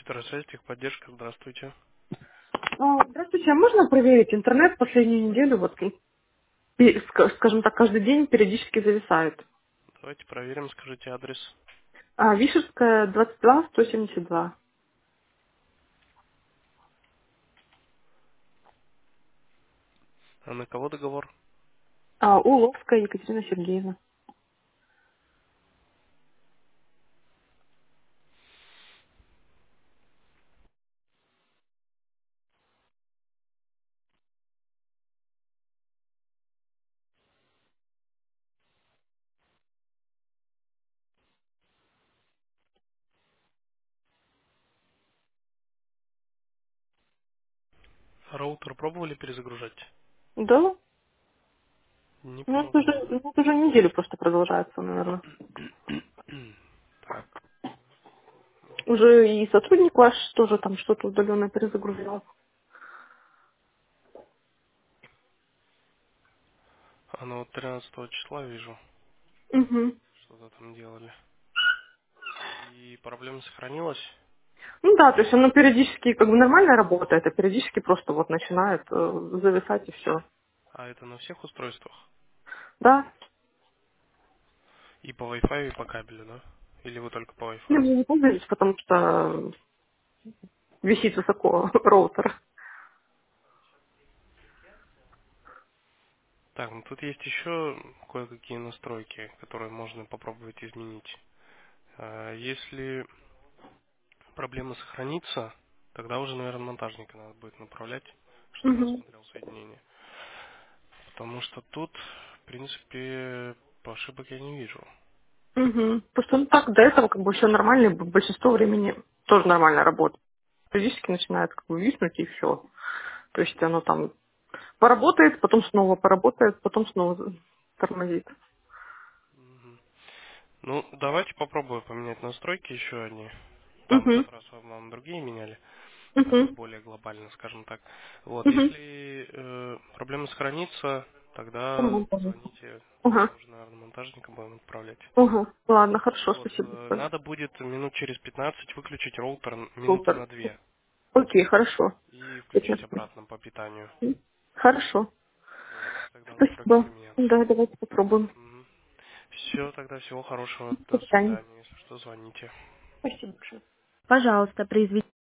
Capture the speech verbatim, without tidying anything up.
Петросвязь, техподдержка, здравствуйте. А, Здравствуйте, а можно проверить интернет последнюю неделю, вот, пе- ска- скажем так, каждый день периодически зависает. Давайте проверим, скажите адрес. А, Вишерская, двадцать два, сто семьдесят два. А на кого договор? А, Уловская Екатерина Сергеевна. Роутер пробовали перезагружать? Да? Не Ну, это помогло, уже, да? ну, это уже неделю просто продолжается, наверное. Так, Уже и сотрудник ваш тоже там что-то удаленно перезагружал. а ну вот тринадцатого числа вижу, Угу. что-то там делали. И проблема сохранилась, Ну да, то есть оно периодически как бы нормально работает, а периодически просто вот начинает э, зависать и все. а это на всех устройствах? Да? И по Wi-Fi, и по кабелю, да? Или вы только по Не, Wi-Fi? мне не пользуюсь, потому что висит высоко роутер. Так, ну тут есть еще кое-какие настройки, которые можно попробовать изменить. А, Если проблема сохранится, тогда уже, наверное, монтажника надо будет направлять, чтобы он Угу. смотрел соединение. Потому что тут, в принципе, ошибок я не вижу. Угу. Просто ну так, до этого как бы все нормально, и большинство времени тоже нормально работает. Периодически начинает как бы виснуть и все. То есть оно там поработает, потом снова поработает, потом снова тормозит. Мгм. Ну, давайте попробую поменять настройки еще одни. Там в Угу. тот раз вы, по-моему, другие меняли, а, Угу. более глобально, скажем так. Вот, Угу. если э, проблема сохранится, тогда Ага. звоните, Ага. уже, наверное, монтажника будем отправлять. Ага. Ладно, хорошо, Вот, спасибо. э, надо будет минут через пятнадцать выключить роутер н- минуты Супер. на две Окей, хорошо. и включить пятнадцать. обратно по питанию. Хорошо. Вот, тогда настройки Спасибо. поменяться. Да, давайте попробуем. Все, тогда всего хорошего. До До свидания. свидания. Если что, звоните. Спасибо большое. Пожалуйста, произведите.